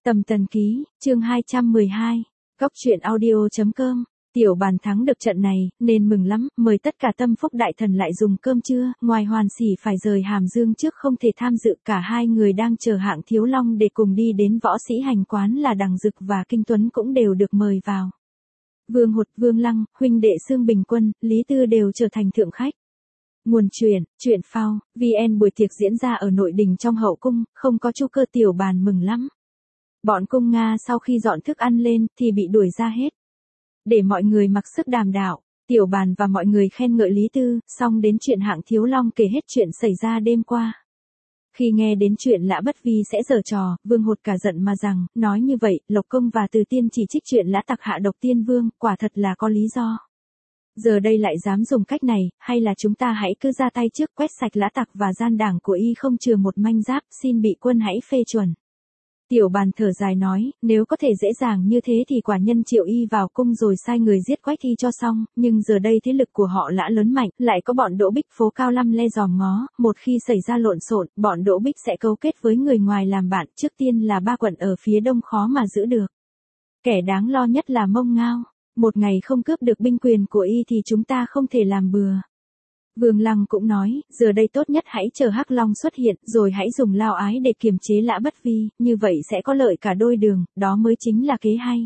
Tầm Tần Ký, chương 212, Cóc truyện audio.com. Tiểu Bàn thắng được trận này, nên mừng lắm, mời tất cả tâm phúc đại thần lại dùng cơm trưa, ngoài Hoàn Sỉ phải rời Hàm Dương trước không thể tham dự, cả hai người đang chờ Hạng Thiếu Long để cùng đi đến Võ Sĩ Hành Quán là Đằng Dực và Kinh Tuấn cũng đều được mời vào. Vương Hột, Vương Lăng, huynh đệ Xương Bình Quân, Lý Tư đều trở thành thượng khách. Nguồn truyện phao, VN. Buổi tiệc diễn ra ở nội đình trong hậu cung, không có Chu Cơ. Tiểu Bàn mừng lắm. Bọn cung Nga sau khi dọn thức ăn lên thì bị đuổi ra hết. Để mọi người mặc sức đàm đạo, Tiểu Bàn và mọi người khen ngợi Lý Tư, xong đến chuyện Hạng Thiếu Long kể hết chuyện xảy ra đêm qua. Khi nghe đến chuyện Lã Bất Vi sẽ giở trò, Vương Hột cả giận mà rằng, nói như vậy, Lộc Công và Từ Tiên chỉ trích chuyện Lã Tặc hạ độc Tiên Vương, quả thật là có lý do. Giờ đây lại dám dùng cách này, hay là chúng ta hãy cứ ra tay trước quét sạch Lã Tặc và gian đảng của y không chừa một manh giáp, xin bị quân hãy phê chuẩn. Tiểu Bàn thở dài nói, nếu có thể dễ dàng như thế thì quả nhân triệu y vào cung rồi sai người giết Quách y cho xong, nhưng giờ đây thế lực của họ Lã lớn mạnh, lại có bọn Đỗ Bích phố cao lăm le dòm ngó, một khi xảy ra lộn xộn, bọn Đỗ Bích sẽ cấu kết với người ngoài làm bạn, trước tiên là ba quận ở phía đông khó mà giữ được. Kẻ đáng lo nhất là Mông Ngao, một ngày không cướp được binh quyền của y thì chúng ta không thể làm bừa. Vương Lăng cũng nói, giờ đây tốt nhất hãy chờ Hắc Long xuất hiện, rồi hãy dùng Lao Ái để kiềm chế Lã Bất Vi, như vậy sẽ có lợi cả đôi đường, đó mới chính là kế hay.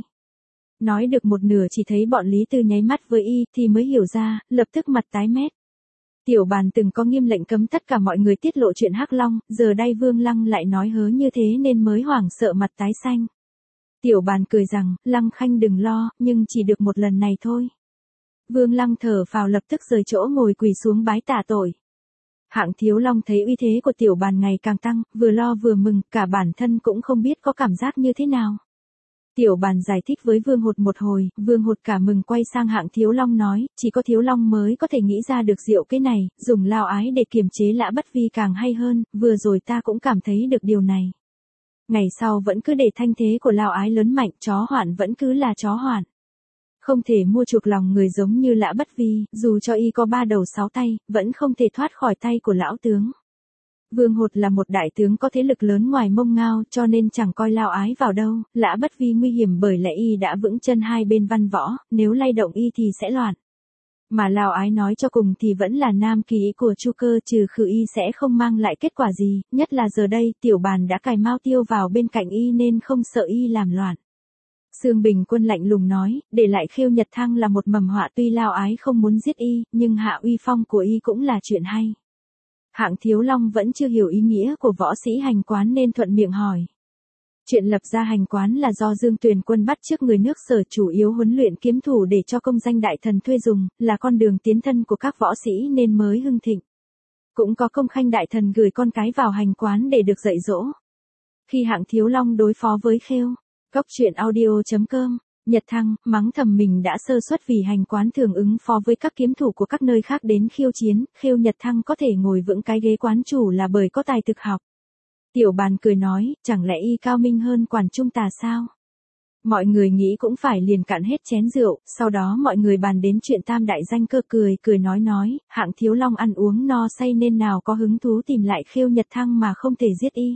Nói được một nửa chỉ thấy bọn Lý Tư nháy mắt với y, thì mới hiểu ra, lập tức mặt tái mét. Tiểu Bàn từng có nghiêm lệnh cấm tất cả mọi người tiết lộ chuyện Hắc Long, giờ đây Vương Lăng lại nói hớ như thế nên mới hoảng sợ mặt tái xanh. Tiểu Bàn cười rằng, Lăng Khanh đừng lo, nhưng chỉ được một lần này thôi. Vương Lăng thở phào lập tức rời chỗ ngồi quỳ xuống bái tạ tội. Hạng Thiếu Long thấy uy thế của Tiểu Bàn ngày càng tăng, vừa lo vừa mừng, cả bản thân cũng không biết có cảm giác như thế nào. Tiểu Bàn giải thích với Vương Hột một hồi, Vương Hột cả mừng quay sang Hạng Thiếu Long nói, chỉ có Thiếu Long mới có thể nghĩ ra được diệu cái này, dùng Lao Ái để kiềm chế Lã Bất Vi càng hay hơn, vừa rồi ta cũng cảm thấy được điều này. Ngày sau vẫn cứ để thanh thế của Lao Ái lớn mạnh, chó hoạn vẫn cứ là chó hoạn. Không thể mua chuộc lòng người giống như Lã Bất Vi, dù cho y có 3 đầu 6 tay, vẫn không thể thoát khỏi tay của lão tướng. Vương Hột là một đại tướng có thế lực lớn ngoài Mông Ngao, cho nên chẳng coi Lao Ái vào đâu, Lã Bất Vi nguy hiểm bởi lẽ y đã vững chân hai bên văn võ, nếu lay động y thì sẽ loạn. Mà Lao Ái nói cho cùng thì vẫn là nam kỳ ý của Chu Cơ, trừ khử y sẽ không mang lại kết quả gì, nhất là giờ đây, Tiểu Bàn đã cài Mao Tiêu vào bên cạnh y nên không sợ y làm loạn. Xương Bình Quân lạnh lùng nói, để lại Khêu Nhật Thăng là một mầm họa, tuy Lao Ái không muốn giết y, nhưng hạ uy phong của y cũng là chuyện hay. Hạng Thiếu Long vẫn chưa hiểu ý nghĩa của Võ Sĩ Hành Quán nên thuận miệng hỏi. Chuyện lập ra hành quán là do Dương Tuyền Quân bắt trước người nước Sở chủ yếu huấn luyện kiếm thủ để cho công danh đại thần thuê dùng, là con đường tiến thân của các võ sĩ nên mới hưng thịnh. Cũng có Công Khanh đại thần gửi con cái vào hành quán để được dạy dỗ. Khi Hạng Thiếu Long đối phó với Khêu, Cóc truyện audio.com, Nhật Thăng, mắng thầm mình đã sơ suất vì hành quán thường ứng phó với các kiếm thủ của các nơi khác đến khiêu chiến, Khêu Nhật Thăng có thể ngồi vững cái ghế quán chủ là bởi có tài thực học. Tiểu Bàn cười nói, chẳng lẽ y cao minh hơn quản trung tà sao? Mọi người nghĩ cũng phải liền cạn hết chén rượu, sau đó mọi người bàn đến chuyện Tam đại danh cơ, cười nói, Hạng Thiếu Long ăn uống no say nên nào có hứng thú tìm lại Khêu Nhật Thăng mà không thể giết y.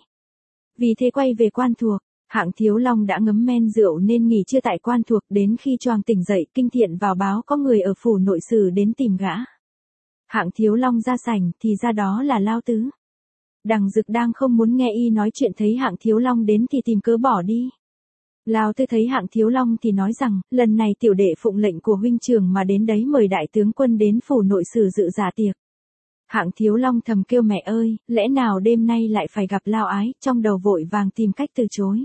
Vì thế quay về Quan Thuộc. Hạng Thiếu Long đã ngấm men rượu nên nghỉ trưa tại Quan Thuộc, đến khi choàng tỉnh dậy, Kinh Thiện vào báo có người ở phủ nội sử đến tìm gã. Hạng Thiếu Long ra sảnh thì ra đó là Lao Tứ. Đằng Dực đang không muốn nghe y nói chuyện thấy Hạng Thiếu Long đến thì tìm cớ bỏ đi. Lao Tứ thấy Hạng Thiếu Long thì nói rằng, lần này tiểu đệ phụng lệnh của huynh trưởng mà đến đấy mời đại tướng quân đến phủ nội sử dự dạ tiệc. Hạng Thiếu Long thầm kêu mẹ ơi, lẽ nào đêm nay lại phải gặp Lao Ái, trong đầu vội vàng tìm cách từ chối.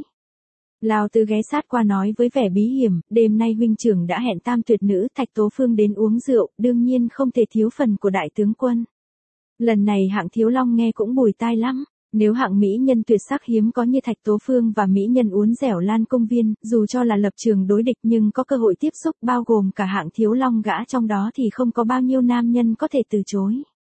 Lao Tứ ghé sát qua nói với vẻ bí hiểm, đêm nay huynh trưởng đã hẹn tam tuyệt nữ Thạch Tố Phương đến uống rượu, đương nhiên không thể thiếu phần của đại tướng quân. Lần này Hạng Thiếu Long nghe cũng bùi tai lắm, nếu hạng mỹ nhân tuyệt sắc hiếm có như Thạch Tố Phương và mỹ nhân uốn dẻo Lan Công Viên, dù cho là lập trường đối địch nhưng có cơ hội tiếp xúc bao gồm cả Hạng Thiếu Long gã trong đó thì không có bao nhiêu nam nhân có thể từ chối.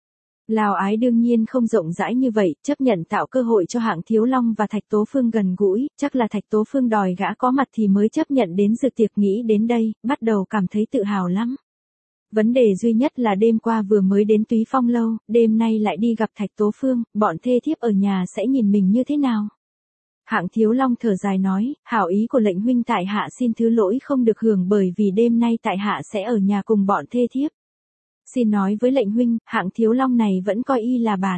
Lao Ái đương nhiên không rộng rãi như vậy, chấp nhận tạo cơ hội cho Hạng Thiếu Long và Thạch Tố Phương gần gũi, chắc là Thạch Tố Phương đòi gã có mặt thì mới chấp nhận đến dự tiệc, nghĩ đến đây, bắt đầu cảm thấy tự hào lắm. Vấn đề duy nhất là đêm qua vừa mới đến Túy Phong lâu, đêm nay lại đi gặp Thạch Tố Phương, bọn thê thiếp ở nhà sẽ nhìn mình như thế nào? Hạng Thiếu Long thở dài nói, hảo ý của lệnh huynh tại hạ xin thứ lỗi không được hưởng bởi vì đêm nay tại hạ sẽ ở nhà cùng bọn thê thiếp. Xin nói với lệnh huynh, Hạng Thiếu Long này vẫn coi y là bạn.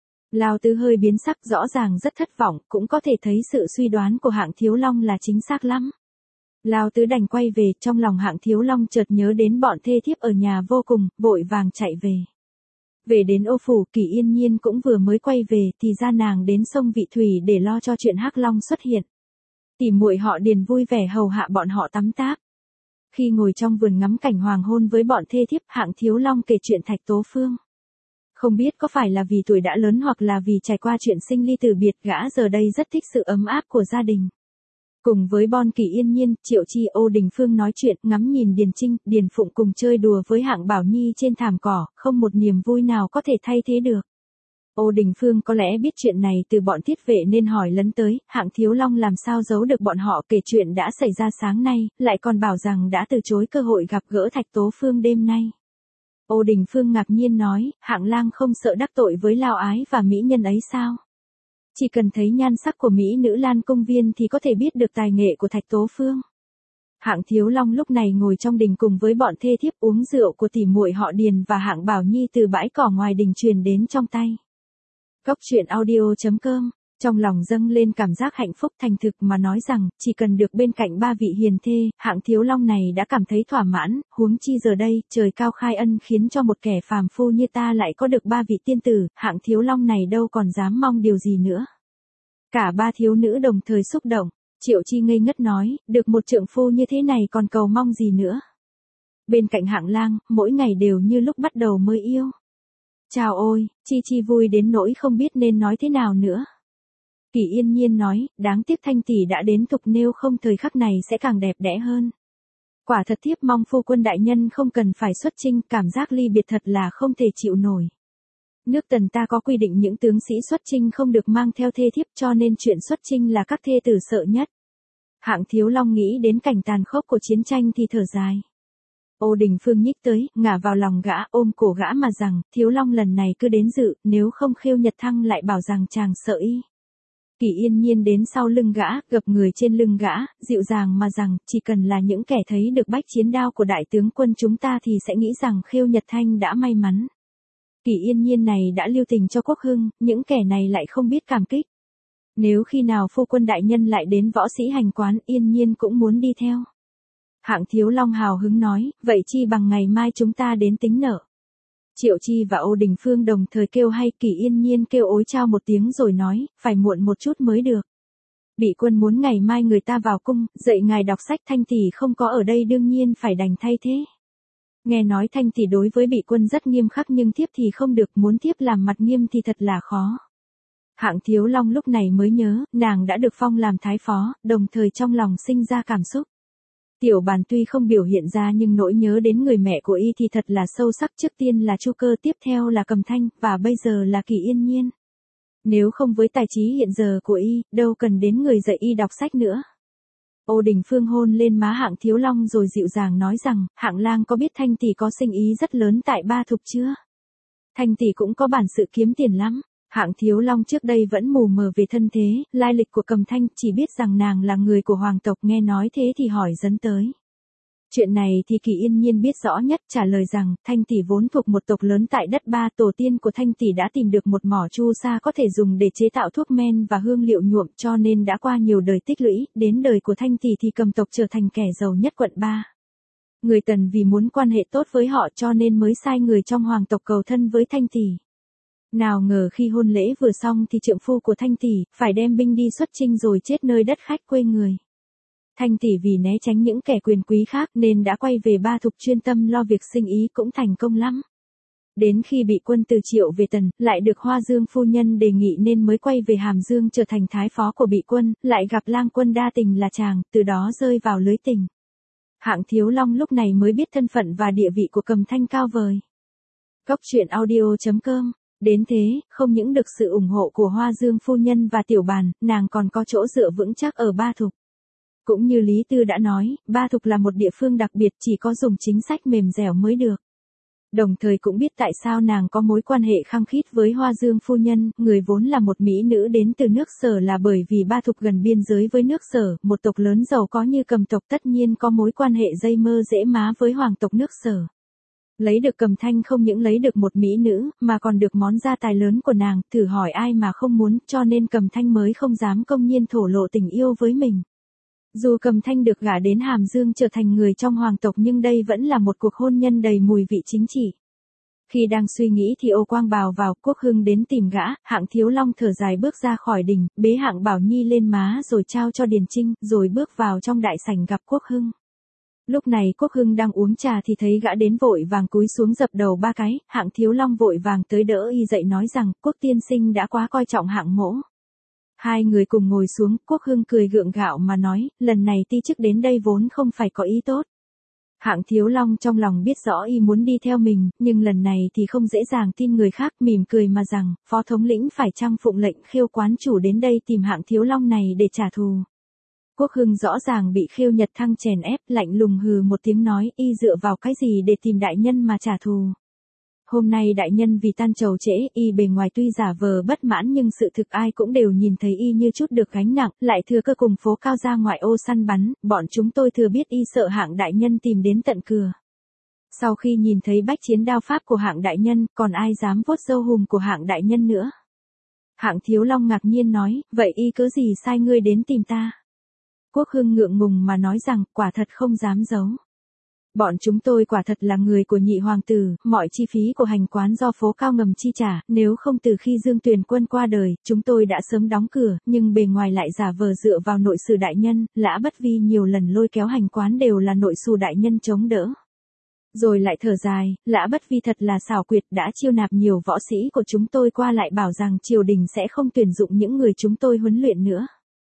Lao Tứ hơi biến sắc, rõ ràng rất thất vọng, cũng có thể thấy sự suy đoán của Hạng Thiếu Long là chính xác lắm. Lao Tứ đành quay về, trong lòng Hạng Thiếu Long chợt nhớ đến bọn thê thiếp ở nhà vô cùng, vội vàng chạy về. Về đến Ô Phủ, Kỷ Yên Nhiên cũng vừa mới quay về, thì ra nàng đến sông Vị Thủy để lo cho chuyện Hắc Long xuất hiện. Tỉ muội họ Điền vui vẻ hầu hạ bọn họ tắm táp. Khi ngồi trong vườn ngắm cảnh hoàng hôn với bọn thê thiếp, Hạng Thiếu Long kể chuyện Thạch Tố Phương. Không biết có phải là vì tuổi đã lớn hoặc là vì trải qua chuyện sinh ly tử biệt, gã giờ đây rất thích sự ấm áp của gia đình. Cùng với Bon Kỷ Yên Nhiên, Triệu Chi, Ô Đình Phương nói chuyện, ngắm nhìn Điền Trinh, Điền Phụng cùng chơi đùa với Hạng Bảo Nhi trên thảm cỏ, không một niềm vui nào có thể thay thế được. Ô Đình Phương có lẽ biết chuyện này từ bọn thiết vệ nên hỏi lấn tới, Hạng Thiếu Long làm sao giấu được bọn họ, kể chuyện đã xảy ra sáng nay, lại còn bảo rằng đã từ chối cơ hội gặp gỡ Thạch Tố Phương đêm nay. Ô Đình Phương ngạc nhiên nói, Hạng lang không sợ đắc tội với Lao Ái và mỹ nhân ấy sao? Chỉ cần thấy nhan sắc của mỹ nữ Lan Công Viên thì có thể biết được tài nghệ của Thạch Tố Phương. Hạng Thiếu Long lúc này ngồi trong đình cùng với bọn thê thiếp uống rượu của tỉ muội họ Điền và Hạng Bảo Nhi từ bãi cỏ ngoài đình truyền đến trong tay. Cốc truyện audio.com, trong lòng dâng lên cảm giác hạnh phúc thành thực mà nói rằng, chỉ cần được bên cạnh ba vị hiền thê, Hạng Thiếu Long này đã cảm thấy thỏa mãn, huống chi giờ đây, trời cao khai ân khiến cho một kẻ phàm phu như ta lại có được ba vị tiên tử, Hạng Thiếu Long này đâu còn dám mong điều gì nữa. Cả ba thiếu nữ đồng thời xúc động, Triệu Chi ngây ngất nói, được một trượng phu như thế này còn cầu mong gì nữa. Bên cạnh Hạng lang, mỗi ngày đều như lúc bắt đầu mới yêu. Chào ôi, Chi vui đến nỗi không biết nên nói thế nào nữa. Kỷ Yên Nhiên nói, đáng tiếc Thanh tỷ đã đến tục, nếu không thời khắc này sẽ càng đẹp đẽ hơn. Quả thật thiếp mong phu quân đại nhân không cần phải xuất chinh, cảm giác ly biệt thật là không thể chịu nổi. Nước Tần ta có quy định những tướng sĩ xuất chinh không được mang theo thê thiếp, cho nên chuyện xuất chinh là các thê tử sợ nhất. Hạng Thiếu Long nghĩ đến cảnh tàn khốc của chiến tranh thì thở dài. Ô Đình Phương nhích tới, ngả vào lòng gã, ôm cổ gã mà rằng, Thiếu Long lần này cứ đến dự, nếu không Khêu Nhật Thăng lại bảo rằng chàng sợ y. Kỷ Yên Nhiên đến sau lưng gã, gập người trên lưng gã, dịu dàng mà rằng, chỉ cần là những kẻ thấy được bách chiến đao của đại tướng quân chúng ta thì sẽ nghĩ rằng Khêu Nhật Thanh đã may mắn. Kỷ Yên Nhiên này đã lưu tình cho Quốc Hưng, những kẻ này lại không biết cảm kích. Nếu khi nào phu quân đại nhân lại đến võ sĩ hành quán, Yên Nhiên cũng muốn đi theo. Hạng Thiếu Long hào hứng nói, vậy chi bằng ngày mai chúng ta đến tính nợ. Triệu Chi và Ô Đình Phương đồng thời kêu hay, Kỷ Yên Nhiên kêu ối chao một tiếng rồi nói, phải muộn một chút mới được. Bị quân muốn ngày mai người ta vào cung, dạy ngài đọc sách, Thanh tỷ không có ở đây đương nhiên phải đành thay thế. Nghe nói Thanh tỷ đối với bị quân rất nghiêm khắc nhưng thiếp thì không được, muốn thiếp làm mặt nghiêm thì thật là khó. Hạng Thiếu Long lúc này mới nhớ, nàng đã được phong làm thái phó, đồng thời trong lòng sinh ra cảm xúc. Tiểu Bàn tuy không biểu hiện ra nhưng nỗi nhớ đến người mẹ của y thì thật là sâu sắc, trước tiên là Chu Cơ, tiếp theo là Cầm Thanh, và bây giờ là Kỷ Yên Nhiên. Nếu không với tài trí hiện giờ của y, đâu cần đến người dạy y đọc sách nữa. Ô Đình Phương hôn lên má Hạng Thiếu Long rồi dịu dàng nói rằng, Hạng lang có biết Thanh tỷ có sinh ý rất lớn tại Ba Thục chưa? Thanh tỷ cũng có bản sự kiếm tiền lắm. Hạng Thiếu Long trước đây vẫn mù mờ về thân thế, lai lịch của Cầm Thanh, chỉ biết rằng nàng là người của hoàng tộc, nghe nói thế thì hỏi dấn tới. Chuyện này thì Kỷ Yên Nhiên biết rõ nhất, trả lời rằng, Thanh tỷ vốn thuộc một tộc lớn tại đất Ba, tổ tiên của Thanh tỷ đã tìm được một mỏ chu sa có thể dùng để chế tạo thuốc men và hương liệu nhuộm, cho nên đã qua nhiều đời tích lũy, đến đời của Thanh tỷ thì Cầm tộc trở thành kẻ giàu nhất quận Ba. Người Tần vì muốn quan hệ tốt với họ cho nên mới sai người trong hoàng tộc cầu thân với Thanh tỷ. Nào ngờ khi hôn lễ vừa xong thì trượng phu của Thanh tỷ phải đem binh đi xuất chinh rồi chết nơi đất khách quê người. Thanh tỷ vì né tránh những kẻ quyền quý khác nên đã quay về Ba Thục chuyên tâm lo việc sinh ý, cũng thành công lắm. Đến khi bị quân từ Triệu về Tần, lại được Hoa Dương phu nhân đề nghị nên mới quay về Hàm Dương trở thành thái phó của bị quân, lại gặp lang quân đa tình là chàng, từ đó rơi vào lưới tình. Hạng Thiếu Long lúc này mới biết thân phận và địa vị của Cầm Thanh cao vời. Cốc truyện audio.com. Đến thế, không những được sự ủng hộ của Hoa Dương phu nhân và Tiểu Bàn, nàng còn có chỗ dựa vững chắc ở Ba Thục. Cũng như Lý Tư đã nói, Ba Thục là một địa phương đặc biệt, chỉ có dùng chính sách mềm dẻo mới được. Đồng thời cũng biết tại sao nàng có mối quan hệ khăng khít với Hoa Dương phu nhân, người vốn là một mỹ nữ đến từ nước Sở, là bởi vì ba thục gần biên giới với nước Sở, một tộc lớn giàu có như Cầm tộc tất nhiên có mối quan hệ dây mơ dễ má với hoàng tộc nước Sở. Lấy được Cầm Thanh không những lấy được một mỹ nữ, mà còn được món gia tài lớn của nàng, thử hỏi ai mà không muốn, cho nên Cầm Thanh mới không dám công nhiên thổ lộ tình yêu với mình. Dù Cầm Thanh được gả đến Hàm Dương trở thành người trong hoàng tộc, nhưng đây vẫn là một cuộc hôn nhân đầy mùi vị chính trị. Khi đang suy nghĩ thì Ô Quang Bào vào, Quốc Hưng đến tìm gã, Hạng Thiếu Long thở dài bước ra khỏi đình, bế Hạng Bảo Nhi lên má rồi trao cho Điền Trinh, rồi bước vào trong đại sảnh gặp Quốc Hưng. Lúc này Quốc Hưng đang uống trà thì thấy gã đến, vội vàng cúi xuống dập đầu ba cái, Hạng Thiếu Long vội vàng tới đỡ y dậy nói rằng, Quốc tiên sinh đã quá coi trọng Hạng mỗ. Hai người cùng ngồi xuống, Quốc Hưng cười gượng gạo mà nói, lần này ti chức đến đây vốn không phải có ý tốt. Hạng Thiếu Long trong lòng biết rõ y muốn đi theo mình, nhưng lần này thì không dễ dàng tin người khác, mỉm cười mà rằng, phó thống lĩnh phải chăng phụng lệnh Khêu quán chủ đến đây tìm Hạng Thiếu Long này để trả thù. Quốc Hưng rõ ràng bị Khêu Nhật Thăng chèn ép, lạnh lùng hừ một tiếng nói, y dựa vào cái gì để tìm đại nhân mà trả thù. Hôm nay đại nhân vì tan trầu trễ, y bề ngoài tuy giả vờ bất mãn nhưng sự thực ai cũng đều nhìn thấy y như chút được gánh nặng, lại thừa cơ cùng phố cao ra ngoại ô săn bắn, bọn chúng tôi thừa biết y sợ Hạng đại nhân tìm đến tận cửa. Sau khi nhìn thấy bách chiến đao pháp của Hạng đại nhân, còn ai dám vuốt râu hùm của Hạng đại nhân nữa. Hạng Thiếu Long ngạc nhiên nói, vậy y cớ gì sai ngươi đến tìm ta? Quốc Hưng ngượng ngùng mà nói rằng, quả thật không dám giấu. Bọn chúng tôi quả thật là người của nhị hoàng tử, mọi chi phí của hành quán do phố cao ngầm chi trả, nếu không từ khi Dương Tuyền Quân qua đời, chúng tôi đã sớm đóng cửa, nhưng bề ngoài lại giả vờ dựa vào nội sử đại nhân, Lã Bất Vi nhiều lần lôi kéo hành quán đều là nội sử đại nhân chống đỡ. Rồi lại thở dài, Lã Bất Vi thật là xảo quyệt, đã chiêu nạp nhiều võ sĩ của chúng tôi qua lại bảo rằng triều đình sẽ không tuyển dụng những người chúng tôi huấn luyện nữa.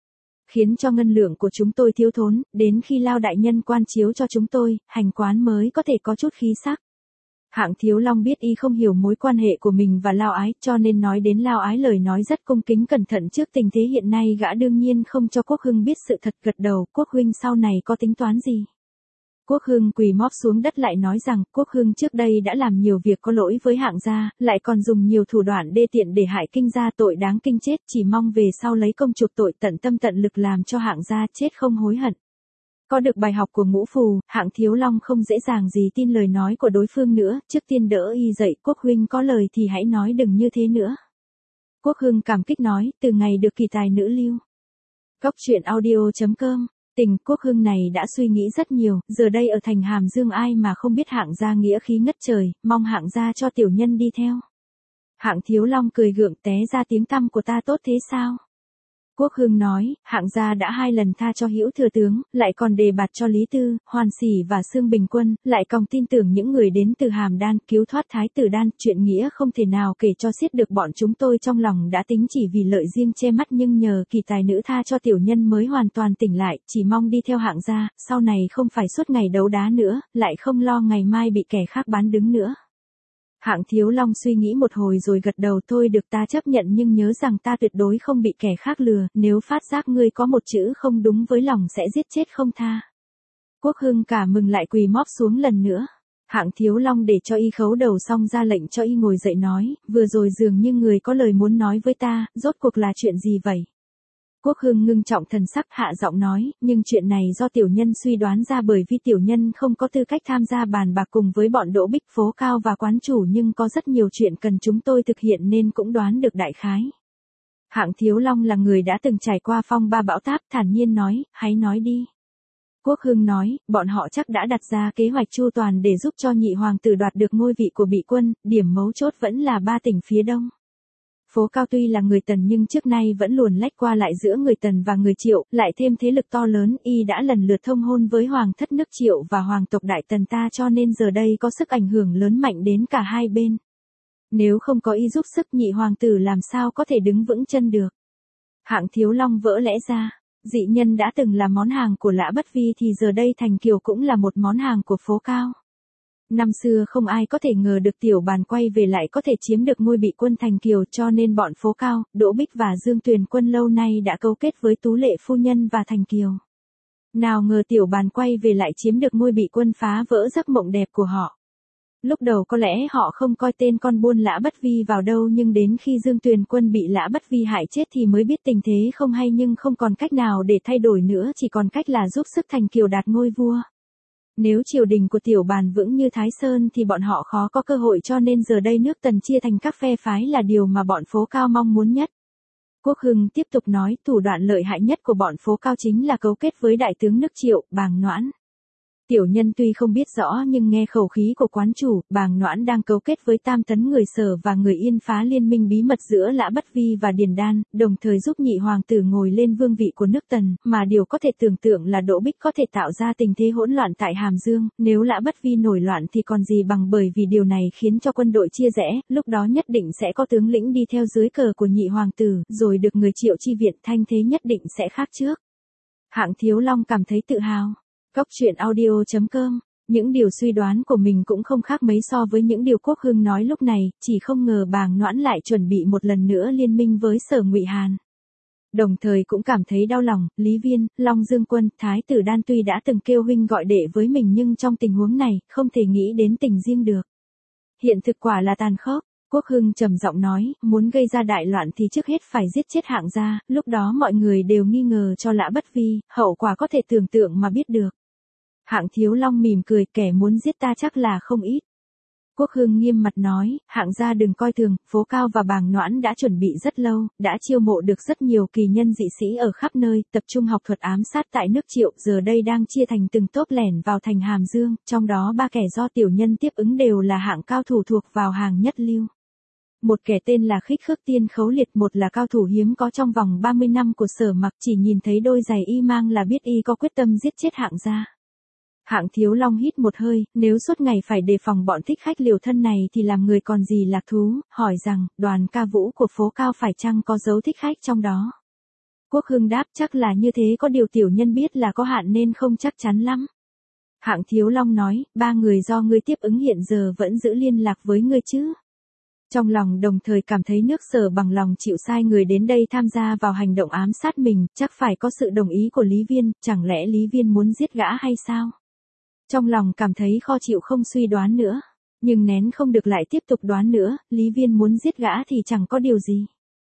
Khiến cho ngân lượng của chúng tôi thiếu thốn, đến khi Lao đại nhân quan chiếu cho chúng tôi, hành quán mới có thể có chút khí sắc. Hạng Thiếu Long biết y không hiểu mối quan hệ của mình và Lao Ái, cho nên nói đến Lao Ái lời nói rất cung kính cẩn thận trước tình thế hiện nay, gã đương nhiên không cho Quốc Hưng biết sự thật, gật đầu, Quốc huynh sau này có tính toán gì? Quốc Hưng quỳ móp xuống đất lại nói rằng, Quốc Hưng trước đây đã làm nhiều việc có lỗi với Hạng gia, lại còn dùng nhiều thủ đoạn đê tiện để hại Kinh gia, tội đáng kinh chết, chỉ mong về sau lấy công chuộc tội, tận tâm tận lực làm cho Hạng gia chết không hối hận. Có được bài học của Ngũ Phù, Hạng Thiếu Long không dễ dàng gì tin lời nói của đối phương nữa, trước tiên đỡ y dậy, Quốc huynh có lời thì hãy nói, đừng như thế nữa. Quốc Hưng cảm kích nói, từ ngày được kỳ tài nữ lưu. Góc truyện audio.com. Tình Quốc Hưng này đã suy nghĩ rất nhiều, giờ đây ở thành Hàm Dương ai mà không biết Hạng gia nghĩa khí ngất trời, mong Hạng gia cho tiểu nhân đi theo. Hạng Thiếu Long cười gượng, té ra tiếng tăm của ta tốt thế sao? Quốc Hưng nói, Hạng gia đã 2 lần tha cho Hữu thừa tướng, lại còn đề bạt cho Lý Tư, Hoàn Sỉ và Xương Bình Quân, lại còn tin tưởng những người đến từ Hàm Đan, cứu thoát Thái tử Đan, chuyện nghĩa không thể nào kể cho xiết được, bọn chúng tôi trong lòng đã tính chỉ vì lợi riêng che mắt, nhưng nhờ kỳ tài nữ tha cho tiểu nhân mới hoàn toàn tỉnh lại, chỉ mong đi theo Hạng gia, sau này không phải suốt ngày đấu đá nữa, lại không lo ngày mai bị kẻ khác bán đứng nữa. Hạng Thiếu Long suy nghĩ một hồi rồi gật đầu, thôi được, ta chấp nhận, nhưng nhớ rằng ta tuyệt đối không bị kẻ khác lừa, nếu phát giác ngươi có một chữ không đúng với lòng sẽ giết chết không tha. Quốc Hưng cả mừng lại quỳ móp xuống lần nữa. Hạng Thiếu Long để cho y khấu đầu xong ra lệnh cho y ngồi dậy nói, vừa rồi dường như người có lời muốn nói với ta, rốt cuộc là chuyện gì vậy? Quốc Hưng ngưng trọng thần sắc, hạ giọng nói, nhưng chuyện này do tiểu nhân suy đoán ra, bởi vì tiểu nhân không có tư cách tham gia bàn bạc cùng với bọn Đỗ Bích, phố cao và quán chủ, nhưng có rất nhiều chuyện cần chúng tôi thực hiện nên cũng đoán được đại khái. Hạng Thiếu Long là người đã từng trải qua phong ba bão táp, thản nhiên nói, hãy nói đi. Quốc Hưng nói, bọn họ chắc đã đặt ra kế hoạch chu toàn để giúp cho nhị hoàng tử đoạt được ngôi vị của Bị Quân, điểm mấu chốt vẫn là 3 tỉnh phía đông. Phố cao tuy là người Tần nhưng trước nay vẫn luồn lách qua lại giữa người Tần và người Triệu, lại thêm thế lực to lớn, y đã lần lượt thông hôn với hoàng thất nước Triệu và hoàng tộc Đại Tần ta, cho nên giờ đây có sức ảnh hưởng lớn mạnh đến cả hai bên. Nếu không có y giúp sức, nhị hoàng tử làm sao có thể đứng vững chân được. Hạng Thiếu Long vỡ lẽ ra, dị nhân đã từng là món hàng của Lã Bất Vi thì giờ đây Thành Kiều cũng là một món hàng của phố cao. Năm xưa không ai có thể ngờ được Tiểu Bàn quay về lại có thể chiếm được ngôi Bị Quân Thành Kiều, cho nên bọn phố cao, Đỗ Bích và Dương Tuyền Quân lâu nay đã cấu kết với Tú Lệ phu nhân và Thành Kiều. Nào ngờ Tiểu Bàn quay về lại chiếm được ngôi Bị Quân, phá vỡ giấc mộng đẹp của họ. Lúc đầu có lẽ họ không coi tên con buôn Lã Bất Vi vào đâu, nhưng đến khi Dương Tuyền Quân bị Lã Bất Vi hại chết thì mới biết tình thế không hay, nhưng không còn cách nào để thay đổi nữa, chỉ còn cách là giúp sức Thành Kiều đạt ngôi vua. Nếu triều đình của Tiểu Bàn vững như Thái Sơn thì bọn họ khó có cơ hội, cho nên giờ đây nước Tần chia thành các phe phái là điều mà bọn Phố Cao mong muốn nhất. Quốc Hưng tiếp tục nói, thủ đoạn lợi hại nhất của bọn Phố Cao chính là cấu kết với đại tướng nước Triệu, Bàng Noãn. Tiểu nhân tuy không biết rõ nhưng nghe khẩu khí của quán chủ, Bàng Noãn đang cấu kết với Tam Tấn người Sở và người Yên phá liên minh bí mật giữa Lã Bất Vi và Điền Đan, đồng thời giúp nhị hoàng tử ngồi lên vương vị của nước Tần, mà điều có thể tưởng tượng là Đỗ Bích có thể tạo ra tình thế hỗn loạn tại Hàm Dương, nếu Lã Bất Vi nổi loạn thì còn gì bằng, bởi vì điều này khiến cho quân đội chia rẽ, lúc đó nhất định sẽ có tướng lĩnh đi theo dưới cờ của nhị hoàng tử, rồi được người Triệu chi viện, thanh thế nhất định sẽ khác trước. Hạng Thiếu Long cảm thấy tự hào. Cóc truyện audio.com, những điều suy đoán của mình cũng không khác mấy so với những điều Quốc Hưng nói lúc này, chỉ không ngờ Bàng Noãn lại chuẩn bị một lần nữa liên minh với Sở Ngụy Hàn. Đồng thời cũng cảm thấy đau lòng, Lý Viên, Long Dương Quân, Thái tử Đan tuy đã từng kêu huynh gọi đệ với mình nhưng trong tình huống này, không thể nghĩ đến tình riêng được. Hiện thực quả là tàn khốc. Quốc Hưng trầm giọng nói, muốn gây ra đại loạn thì trước hết phải giết chết Hạng gia, lúc đó mọi người đều nghi ngờ cho Lã Bất Vi, hậu quả có thể tưởng tượng mà biết được. Hạng Thiếu Long mỉm cười, kẻ muốn giết ta chắc là không ít. Quốc Hưng nghiêm mặt nói, Hạng gia đừng coi thường, Phố Cao và Bàng Noãn đã chuẩn bị rất lâu, đã chiêu mộ được rất nhiều kỳ nhân dị sĩ ở khắp nơi, tập trung học thuật ám sát tại nước Triệu, giờ đây đang chia thành từng tốp lẻn vào thành Hàm Dương, trong đó 3 kẻ do tiểu nhân tiếp ứng đều là hạng cao thủ thuộc vào hàng nhất lưu. Một kẻ tên là Khích Khước Tiên Khấu Liệt, một là cao thủ hiếm có trong vòng 30 năm của Sở Mặc, chỉ nhìn thấy đôi giày y mang là biết y có quyết tâm giết chết Hạng gia. Hạng Thiếu Long hít một hơi, nếu suốt ngày phải đề phòng bọn thích khách liều thân này thì làm người còn gì lạc thú, hỏi rằng, đoàn ca vũ của Phố Cao phải chăng có dấu thích khách trong đó? Quốc Hưng đáp, chắc là như thế, có điều tiểu nhân biết là có hạn nên không chắc chắn lắm. Hạng Thiếu Long nói, 3 người do ngươi tiếp ứng hiện giờ vẫn giữ liên lạc với ngươi chứ? Trong lòng đồng thời cảm thấy nước Sở bằng lòng chịu sai người đến đây tham gia vào hành động ám sát mình, chắc phải có sự đồng ý của Lý Viên, chẳng lẽ Lý Viên muốn giết gã hay sao? Trong lòng cảm thấy khó chịu không suy đoán nữa, nhưng nén không được lại tiếp tục đoán nữa, Lý Viên muốn giết gã thì chẳng có điều gì.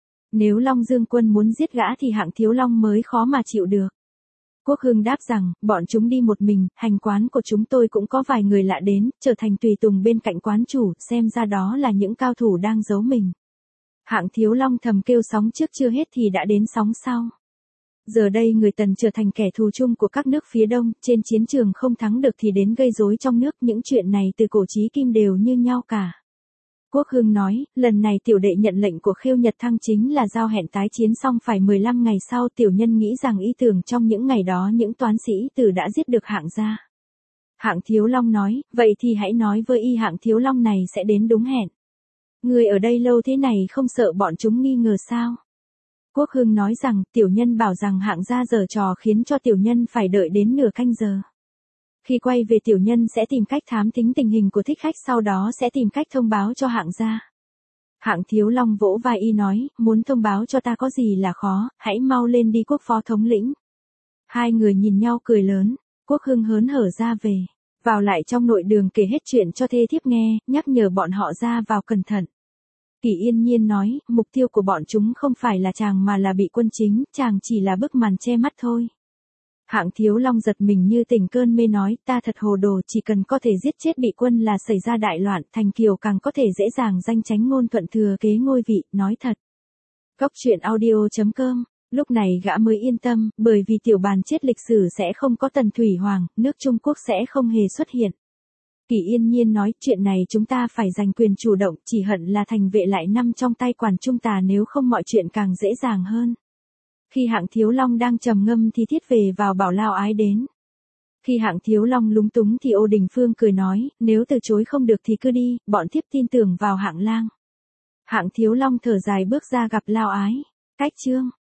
Nếu Long Dương Quân muốn giết gã thì Hạng Thiếu Long mới khó mà chịu được. Quốc Hưng đáp rằng, bọn chúng đi một mình, hành quán của chúng tôi cũng có vài người lạ đến, trở thành tùy tùng bên cạnh quán chủ, xem ra đó là những cao thủ đang giấu mình. Hạng Thiếu Long thầm kêu sóng trước chưa hết thì đã đến sóng sau. Giờ đây người Tần trở thành kẻ thù chung của các nước phía đông, trên chiến trường không thắng được thì đến gây rối trong nước, những chuyện này từ cổ chí kim đều như nhau cả. Quốc Hưng nói, lần này tiểu đệ nhận lệnh của Khêu Nhật Thăng chính là giao hẹn tái chiến, xong phải 15 ngày sau, tiểu nhân nghĩ rằng ý tưởng trong những ngày đó những toán sĩ tử đã giết được Hạng gia. Hạng Thiếu Long nói, vậy thì hãy nói với y Hạng Thiếu Long này sẽ đến đúng hẹn. Người ở đây lâu thế này không sợ bọn chúng nghi ngờ sao? Quốc Hưng nói rằng, tiểu nhân bảo rằng Hạng gia giở trò khiến cho tiểu nhân phải đợi đến nửa canh giờ. Khi quay về tiểu nhân sẽ tìm cách thám thính tình hình của thích khách, sau đó sẽ tìm cách thông báo cho Hạng gia. Hạng Thiếu Long vỗ vai y nói, muốn thông báo cho ta có gì là khó, hãy mau lên đi Quốc Phó thống lĩnh. Hai người nhìn nhau cười lớn, Quốc Hưng hớn hở ra về, vào lại trong nội đường kể hết chuyện cho thê thiếp nghe, nhắc nhở bọn họ ra vào cẩn thận. Kỷ Yên Nhiên nói, mục tiêu của bọn chúng không phải là chàng mà là bị quân chính, chàng chỉ là bức màn che mắt thôi. Hạng Thiếu Long giật mình như tỉnh cơn mê nói, ta thật hồ đồ, chỉ cần có thể giết chết bị quân là xảy ra đại loạn, Thành Kiều càng có thể dễ dàng danh chánh ngôn thuận thừa kế ngôi vị, nói thật. Cóc truyện audio.com, lúc này gã mới yên tâm, bởi vì Tiểu Bàn chết lịch sử sẽ không có Tần Thủy Hoàng, nước Trung Quốc sẽ không hề xuất hiện. Kỷ Yên Nhiên nói, chuyện này chúng ta phải giành quyền chủ động, chỉ hận là thành vệ lại nằm trong tay quản trung tà, nếu không mọi chuyện càng dễ dàng hơn. Khi Hạng Thiếu Long đang trầm ngâm thì Thiết về vào bảo Lao Ái đến. Khi Hạng Thiếu Long lúng túng thì Ô Đình Phương cười nói, nếu từ chối không được thì cứ đi, bọn thiếp tin tưởng vào Hạng lang. Hạng Thiếu Long thở dài bước ra gặp Lao Ái. Cách chương